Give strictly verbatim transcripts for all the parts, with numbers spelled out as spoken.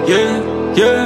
yeah, yeah,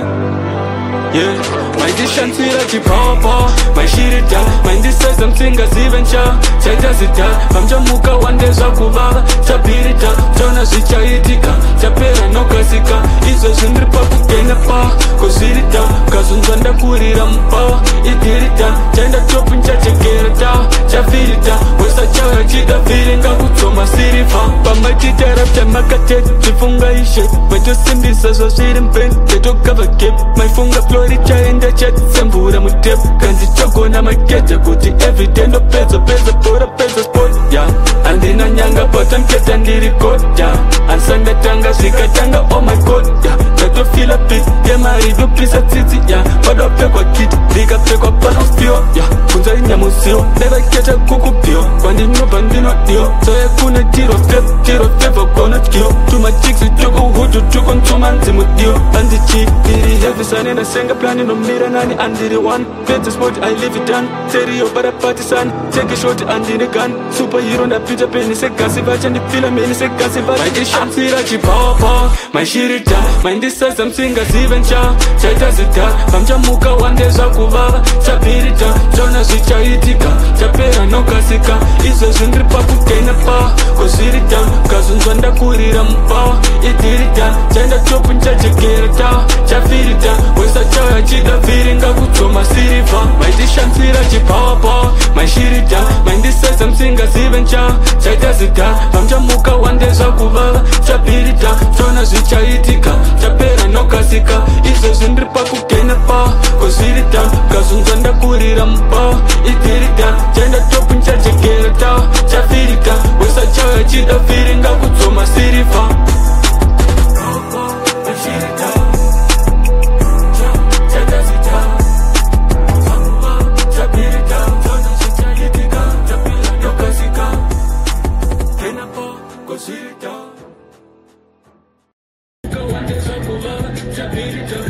yeah. My dishantsira chipapa, my shirita, my disas I'm singa sivencha, chaita sita, pamjamuka one day zakuvava, chapirita, jona zichaitika, chapera no kasika, izo zindripa kukena pa, kozirita, kazunzanda kurira mpa, itirita, chaenda chopin chachekerata, chafirita, wesa chawa chida viringa kutsoma sirifa, pamba chitarap chamakate, chifunga ishe, majo simbisa zo sirimpen, cheto cover kip, my funga flori chaenda chat, sembura mutep, kanzi choko na makeja kuti everyday no pesa, pesa pora pesa sport, yeah, andina nyanga bottom keta ndiri code, yeah, ansanda tanga zika tanga, oh my god, yeah, cheto feel a bit, yeah, marido please a titi, yeah, pado pekwa kit, liga pekwa pano fio, yeah, kunza inyamusio, never catch a kuku pio, kwandi no bandino dio, so ya kuna tiro fef, tiro fef, okona kio, tuma chicks chuko huju chuko ntuma nzimu dio, andi chi, diri heavy sun in a senga plan no mira nani, andiri one, better sport I live it done, stereo but a party son, take a shot and in a gun, superhero na pita penny se kasi vacha ni fila meni se kasi vacha, my dishan sira chi papa, my shirita, my disas I'm singa sivencha, chaita zita, pamjamuka one day zakuvava, chapirita, jona zichaitika, chapera no kasika, izo zindripa kukena pa, kozirita, kazunzanda kurira mpa, itirita, chaenda chopin chachekerata, chafirita, wesa chawa chida viringa kutsoma sirifa, my dishan sira chi papa, my shirita, my disas I'm singa sivencha, chaita zita, pamjamuka one day zakuvava, chapirita, jona zichaitika, chapera no kasika, izo zindripa kukena pa, kozirita, kazunzanda kurira mpa, itirita, chaenda chopin chachekerata, chafirita, wesa chawa chida viringa kutsoma sirifa. Go on,